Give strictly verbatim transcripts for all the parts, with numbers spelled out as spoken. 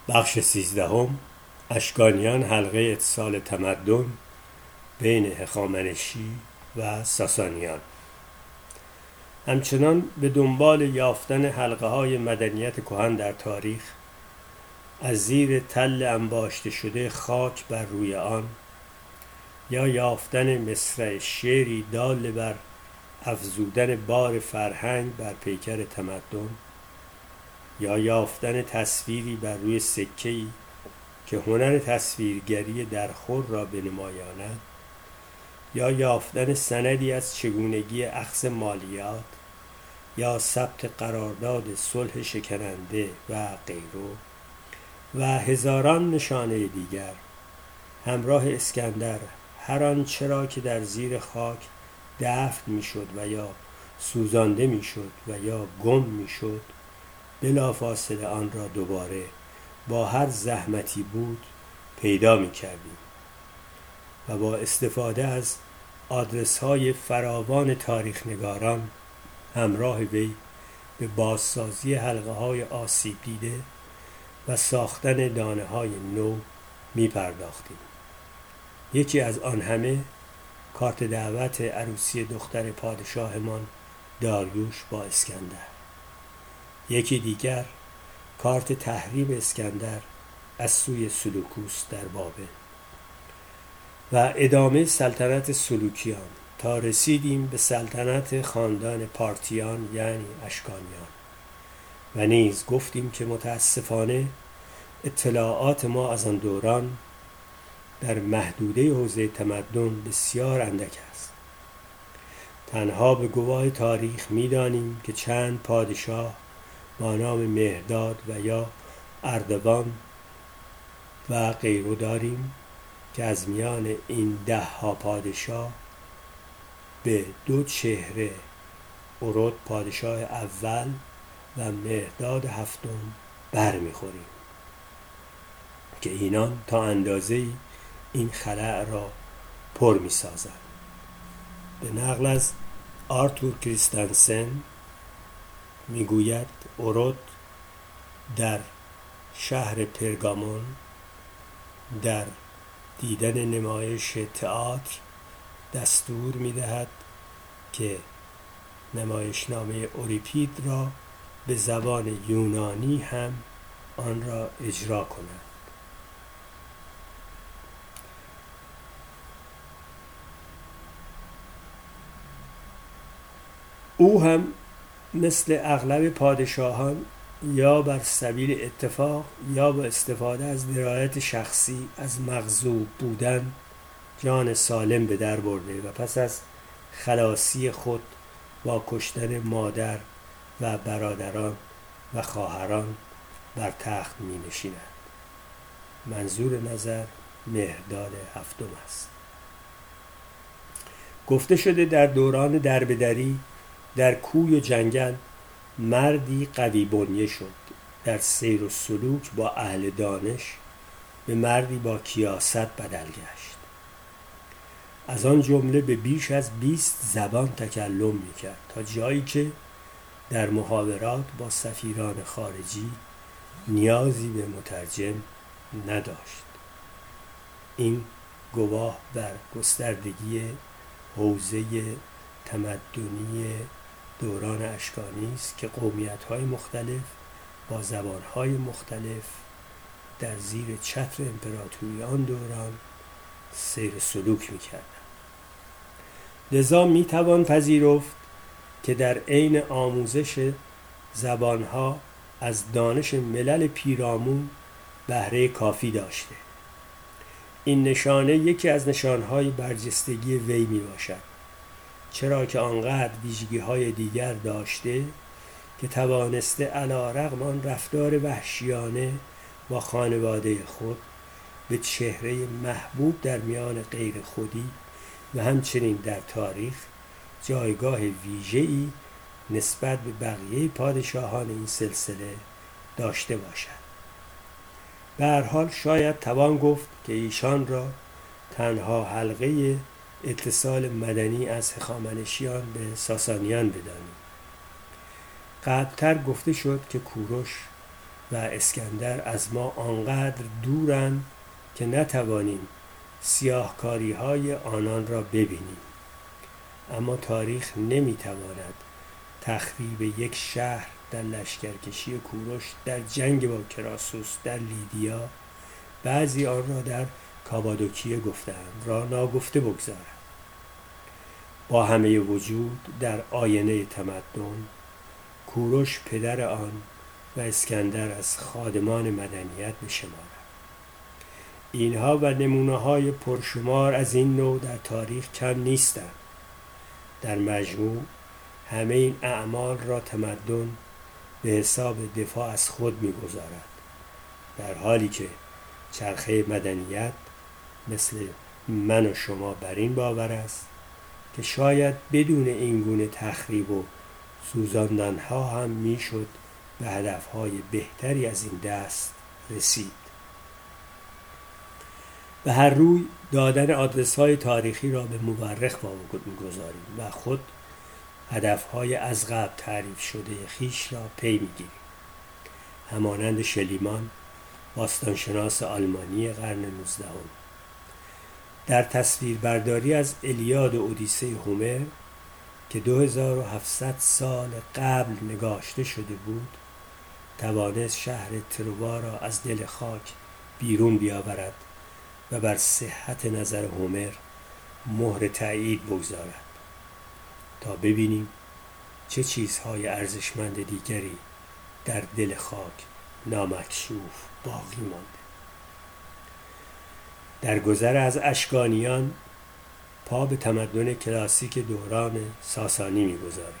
بخش سیزدهم، اشکانیان، حلقه اتصال تمدن بین هخامنشی و ساسانیان. همچنان به دنبال یافتن حلقه های مدنیت کهن در تاریخ، از زیر تل انباشته شده خاک بر روی آن، یا یافتن مصرع شعری دال بر افزودن بار فرهنگ بر پیکر تمدن، یا یافتن تصویری بر روی سکه‌ای که هنر تصویرگری درخور را بنمایاند، یا یافتن سندی از چگونگی اخذ مالیات یا ثبت قرارداد صلح شکننده و غیره و هزاران نشانه دیگر، همراه اسکندر هر آنچه را که در زیر خاک دفن میشد و یا سوزانده میشد و یا گم میشد، بلافاصله آن را دوباره با هر زحمتی بود پیدا میکردیم و با استفاده از آدرس های فراوان تاریخ نگاران همراه وی به بازسازی حلقه های آسیب دیده و ساختن دانه های نو می پرداختیم. یکی از آن همه کارت دعوت عروسی دختر پادشاهمان داریوش با اسکندر، یکی دیگر کارت تحریم اسکندر از سوی سلوکوس در بابل و ادامه سلطنت سلوکیان تا رسیدیم به سلطنت خاندان پارتیان یعنی اشکانیان. و نیز گفتیم که متاسفانه اطلاعات ما از آن دوران در محدوده حوزه تمدن بسیار اندک است. تنها به گواه تاریخ می‌دانیم که چند پادشاه با نام مهرداد و یا اردوان و غیره داریم که از میان این ده ها پادشاه به دو چهره، اورد پادشاه اول و مهرداد هفتم، برمیخوریم که اینان تا اندازه‌ای این خلأ را پر می‌سازند. به نقل از آرتور کریستنسن میگوید اورد در شهر پرگامون در دیدن نمایش تئاتر دستور می‌دهد که نمایشنامه اوریپید را به زبان یونانی هم آن را اجرا کند. او هم مثل اغلب پادشاهان یا بر سبیل اتفاق یا با استفاده از درایت شخصی از مغصوب بودن جان سالم به در برده و پس از خلاصی خود با کشتن مادر و برادران و خواهران بر تخت می نشیند. منظور نظر مهرداد هفتم است. گفته شده در دوران دربدری در کوی و جنگل مردی قوی بنیه شد، در سیر و سلوک با اهل دانش به مردی با کیاست بدل گشت. از آن جمله به بیش از بیست زبان تکلم میکرد تا جایی که در محاورات با سفیران خارجی نیازی به مترجم نداشت. این گواه بر گستردگی حوزه تمدنی دوران اشکانی است که قومیت‌های مختلف با زبان‌های مختلف در زیر چتر امپراتوری آن دوران سیر سلوک می‌کردند. لذا می‌توان پذیرفت که در عین آموزش زبان‌ها از دانش ملل پیرامون بهره کافی داشته. این نشانه یکی از نشانهای برجستگی وی میباشد، چرا که آنقدر ویژگی‌های دیگر داشته که توانسته علی رغم آن رفتار وحشیانه با خانواده خود به چهره محبوب در میان غیر خودی و همچنین در تاریخ جایگاه ویژه‌ای نسبت به بقیه پادشاهان این سلسله داشته باشد. به هر حال شاید توان گفت که ایشان را تنها حلقه اتصال مدنی از هخامنشیان به ساسانیان بدانیم. قبلتر گفته شد که کوروش و اسکندر از ما آنقدر دورند که نتوانیم سیاهکاری های آنان را ببینیم. اما تاریخ نمیتواند تخریب یک شهر در لشکرکشی کوروش، در جنگ با کراسوس، در لیدیا، بعضی آن را در کابادوکیه گفتند، را ناگفته بگذارد. با همه وجود در آینه تمدن کوروش پدر آن و اسکندر از خادمان مدنیت بشمارد. اینها و نمونه‌های پرشمار از این نوع در تاریخ کم نیستند. در مجموع همه این اعمال را تمدن به حساب دفاع از خود می‌گذارد، در حالی که چرخه مدنیت مثل من و شما بر این باور است که شاید بدون این گونه تخریب و سوزاندنها هم میشد به هدفهای بهتری از این دست رسید. به هر روی دادن آدرس‌های تاریخی را به مورخ واگذاریم و خود هدفهای از قبل تعریف شده خیش را پی میگیریم. همانند شلیمان، باستانشناس آلمانی قرن نوزدهم، در تصویربرداری از الیاد و اودیسه هومر که دو هزار و هفتصد سال قبل نگاشته شده بود، توانست شهر تروآ را از دل خاک بیرون بیاورد و بر صحت نظر هومر مهر تأیید بگذارد تا ببینیم چه چیزهای ارزشمند دیگری در دل خاک نامکشوف باقی مانده. در گذر از اشکانیان پا به تمدن کلاسیک دوران ساسانی می‌گذاریم.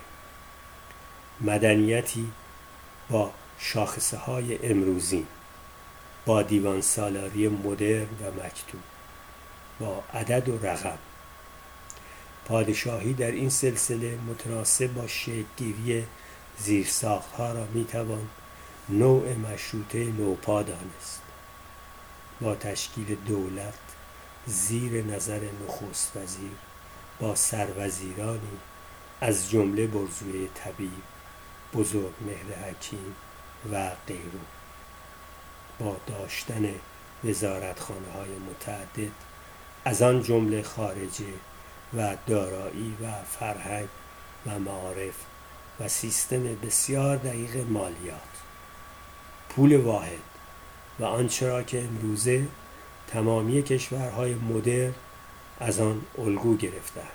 مدنیتی با شاخصه های امروزی، با دیوان سالاری مدرن و مکتوب، با عدد و رقم. پادشاهی در این سلسله متناسب با شکل‌گیری زیرساخت‌ها را می‌توان نوع مشروطه نوپا دانست، با تشکیل دولت زیر نظر نخست وزیر با سروزیرانی از جمله برزوی طبیب، بزرگ مهر حکیم و غیره، با داشتن وزارتخانه های متعدد از آن جمله خارجه و دارایی و فرهنگ و معارف و سیستم بسیار دقیق مالیات، پول واحد و آنچه را که امروزه تمامی کشورهای مدرن از آن الگو گرفتند.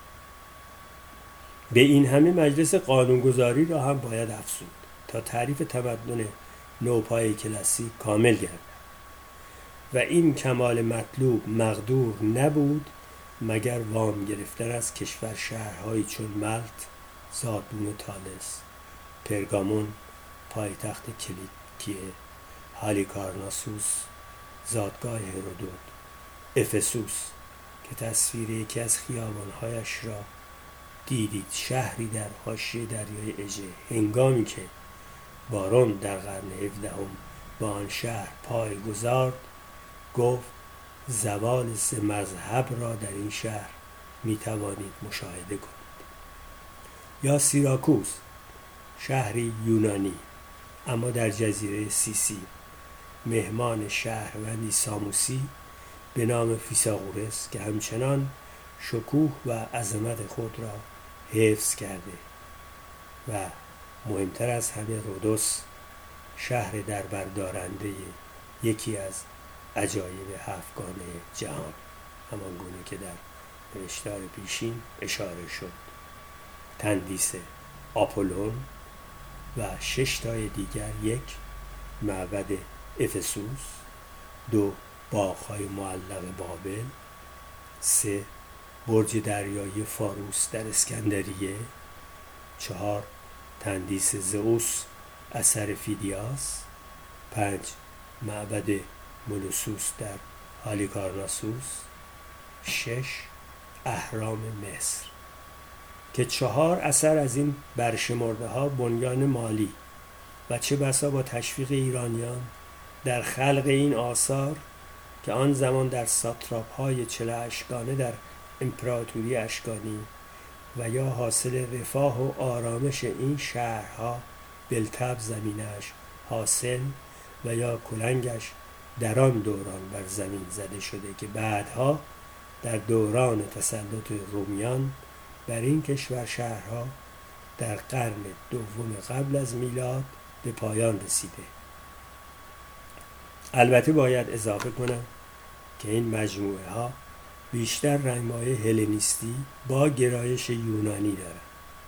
به این همه مجلس قانونگذاری را هم باید افزود تا تعریف تمدن نوپای کلاسیک کامل گردد و این کمال مطلوب مقدور نبود مگر وام گرفتن از کشور شهرهایی چون ملت، زادبون و تالس، پرگامون پایتخت کلیکیه، هالیکارناسوس زادگاه هرودوت، افسوس که تصویر یکی از خیابانهایش را دیدید، شهری در حاشیه دریای اژه، هنگامی که بارون در قرن هفدهم با آن شهر پای گذارد، گفت زوال سه مذهب را در این شهر می توانید مشاهده کنید. یا سیراکوس، شهری یونانی اما در جزیره سیسی، مهمان شهروندی ساموسی به نام فیثاغورس که همچنان شکوه و عظمت خود را حفظ کرده و مهمتر از همه رودوس، شهر دربردارنده یکی از عجایب هفتگانه جهان، همان گونه که در نوشتار پیشین اشاره شد. تندیس آپولون و شش تای دیگر، یک معبد افسوس، دو باغ‌های معلق بابل، سه برج دریایی فاروس در اسکندریه، چهار تندیس زئوس اثر فیدیاس، پنج معبد مولوسوس در هالیکارناسوس، شش اهرام مصر که چهار اثر از این برشمرده ها بنیان مالی و چه بسا با تشویق ایرانیان در خلق این آثار که آن زمان در ساتراپ های چله اشکانه در امپراتوری اشکانی و یا حاصل رفاه و آرامش این شهرها بالطبع زمینش حاصل و یا کلنگش در آن دوران بر زمین زده شده که بعدها در دوران تسلط رومیان بر این کشور شهرها در قرن دوم قبل از میلاد به پایان رسیده. البته باید اضافه کنم که این مجموعه ها بیشتر رنگ‌های هلنیستی با گرایش یونانی دارند.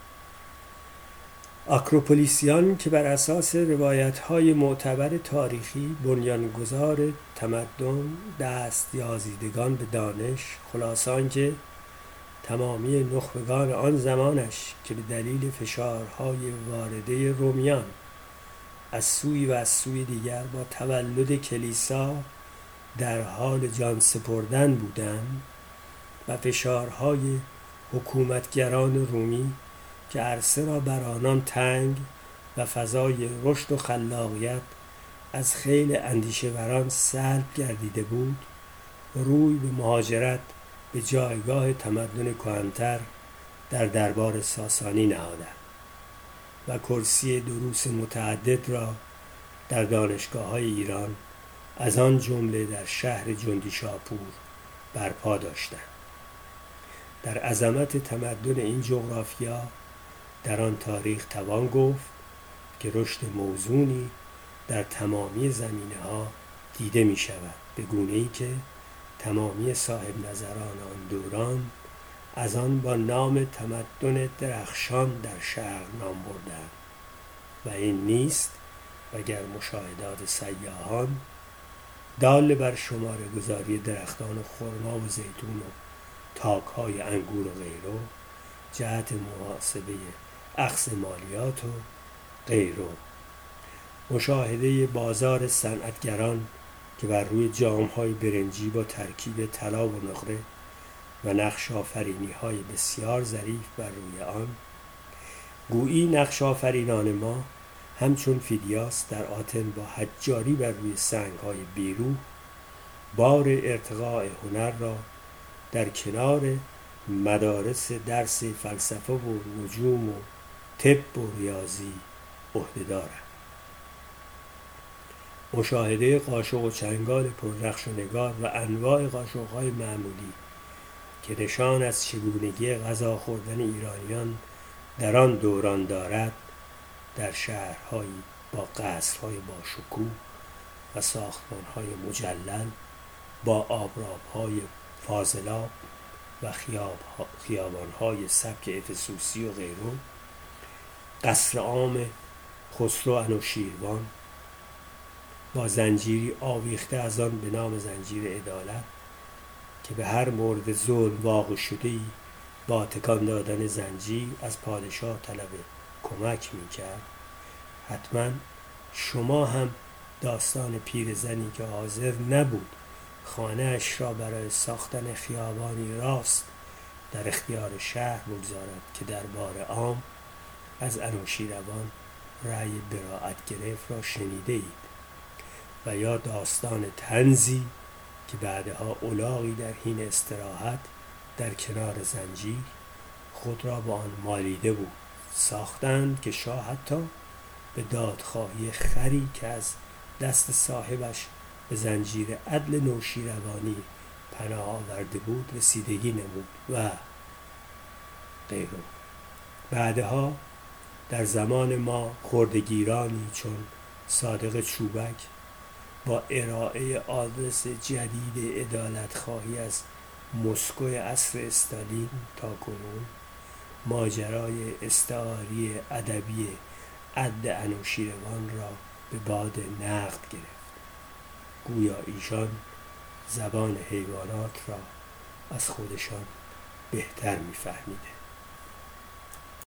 آکروپولیسیان که بر اساس روایت‌های معتبر تاریخی بنیانگذار تمدن دستیازیدگان به دانش، خلاصه آنکه تمامی نخبگان آن زمانش که به دلیل فشارهای وارده رومیان از سوی و از سوی دیگر با تولد کلیسا در حال جان سپردن بودند و فشارهای حکومتگران رومی که عرصه را بر آنان تنگ و فضای رشد و خلاقیت از خیل اندیشه‌وران سلب گردیده بود، روی به مهاجرت به جایگاه تمدن کهن‌تر در دربار ساسانی نهادند و کرسی دروس متعدد را در دانشگاه‌های ایران از آن جمله در شهر جندیشاپور برپا داشتند. در عظمت تمدن این جغرافیا در آن تاریخ توان گفت که رشد موزونی در تمامی زمینه‌ها دیده می شود، به گونه‌ای که تمامی صاحب نظران آن دوران از آن با نام تمدن درخشان در شرق نام بردند و این نیست مگر مشاهدات سیاحان دال بر شماره گذاری درختان خرما و زیتون و تاک‌های انگور و غیره، جهت محاسبه اخذ مالیات و غیره، مشاهده بازار صنعتگران که بر روی جام‌های برنجی با ترکیب طلا و نقره و نقش آفرینی‌های بسیار ظریف بر روی آن، گویی نقش آفرینان ما همچون فیدیاس در آتن با حجاری بر روی سنگ‌های بیروح بار ارتقاء هنر را در کنار مدارس درس فلسفه و نجوم و طب و ریاضی عهده‌دارند. مشاهده قاشق و چنگال پرنقش و نگار و انواع قاشق‌های معمولی که نشان از چگونگی غذا خوردن ایرانیان در آن دوران دارد، در شهرهایی با قصرهای با شکوه و ساختمان‌های مجلل با آبراب‌های فاضلاب و خیابان‌های سبک افسوسی و غیره، قصر عام خسرو انوشیروان با زنجیری آویخته از آن به نام زنجیر عدالت که به هر مورد ظلم واقع شده‌ای با تکان دادن زنجیر از پادشاه طلب کمک می‌کرد. حتما شما هم داستان پیرزنی که حاضر نبود خانه اش را برای ساختن خیابانی راست در اختیار شهر بگذارد که در بار عام از انوشیروان رأی براءت گرفت را شنیده اید، و یا داستان طنزی که بعدها الاغی در حین استراحت در کنار زنجیر خود را با آن مالیده بود ساختند که شاه حتی به دادخواهی خری که از دست صاحبش به زنجیر عدل نوشیروانی پناه آورده بود رسیدگی نمود و غیره. بعدها در زمان ما خردگیرانی چون صادق چوبک با ارائه آدرس جدید عدالتخواهی از مسکو عصر استالین تا کنون ماجرای استعاری ادبی عد انوشیروان را به باد نقد گرفت، گویا ایشان زبان حیوانات را از خودشان بهتر می‌فهمیده.